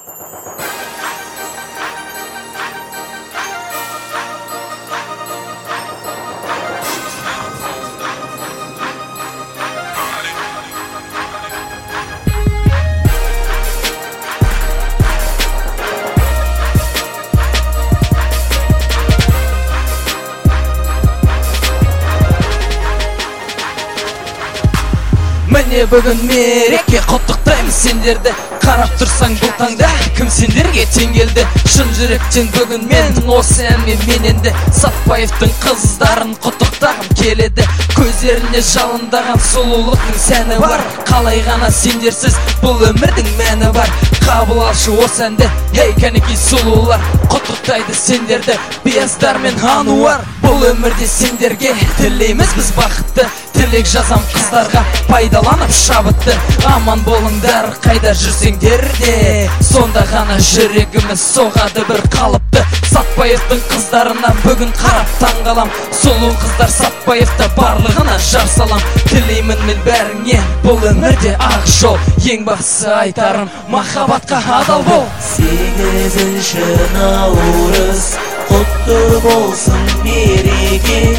Міне бүгін мереке, құттықтаймын сендерді. Қарап тұрсаң бұл таңда кім сендерге тең келді? Шын жүректен бүгін мен осы әнмен мен енді Сатпаевтың қыздарын құттықтағым келеді. Көздеріне жалындаған сұлулықтың сәні бар. Қалай ғана сендерсіз бұл өмірдің мәні бар. Қабыл алшы осы әнді, ей кәнекей сұлулар. Құттықтайды сендерді Бияздар мен Ануар. Бұл өмірде сендерге тілейміз біз бақытты. Тілек жазам қыздарға пайдаланып шабытты. Аман болыңдар қайда жүрсеңдер де, сонда ғана жүрегіміз соғады бір қалыпты. Сатпаевтың қыздарына бүгін қарап таңғалам. Сұлу қыздар Сатпаевта барлығына жар салам. Тілеймін мен бәріңе бұл өмірде ақ жол. Ең бастысы айтарым махаббатқа адал бол. 8-ші наурыз құтты болсын мереке.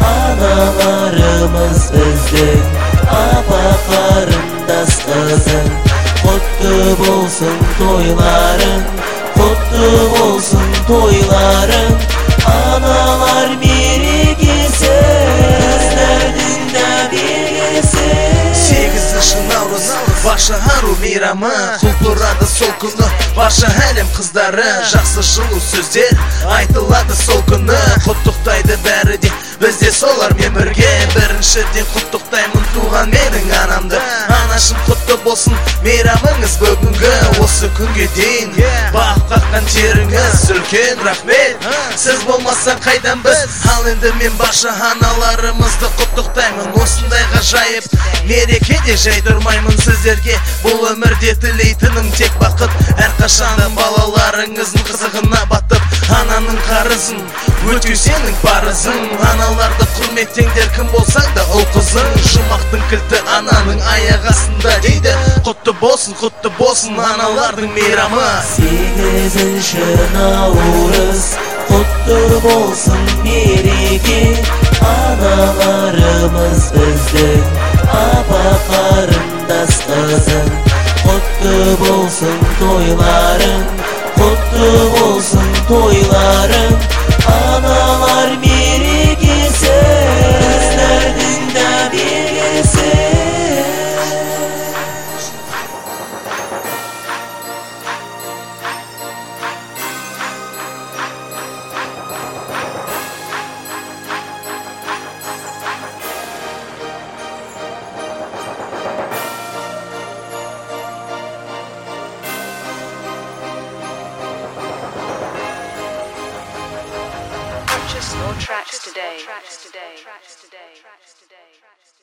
Аналарымыз біздің апа қарындас қызың. Құтты болсын тойларың, құтты болсын тойларың. Аналар мерекесі, біздердің да белгісі. 8-ші наурыз барша ару мейрамы, құлпырады сол күні барша әлем қыздары. Жақсы жылу сөздер айтылады сол күні. Құттықтайды бәрі де бізде солармен бірге. Біріншіден құттықтаймын туған менің анамды. Анашым құтты болсын мейрамыңыз бүгінгі. Осы күнге дейін бағып қаққан теріңіз үлкен рахмет. Сіз болмасаң қайдан біз? Ал енді мен барша аналарымызды құттықтаймын. Осындай ғажайып мерекеде жай тұрмаймын сіздерге. Бұл өмірде тілейтінім тек бақыт. Әрқашанда балаларыңыздың қызығына батып, ананың қарызын өтеу сенің парызың. Аналарды құрметтеңдер кім болсаң да ұл қызың. Жұмақтың кілті ананың аяқ астында дейді. Құтты болсын аналардың мейрамы. 8-ші наурыз құтты болсын мереке. Аналарымыз біздің апа қарындас қызың. Құтты болсын тойларың, құтты болсын тойларың. Аналар мерекесі, біздердің да белгісі. Purchase your tracks today.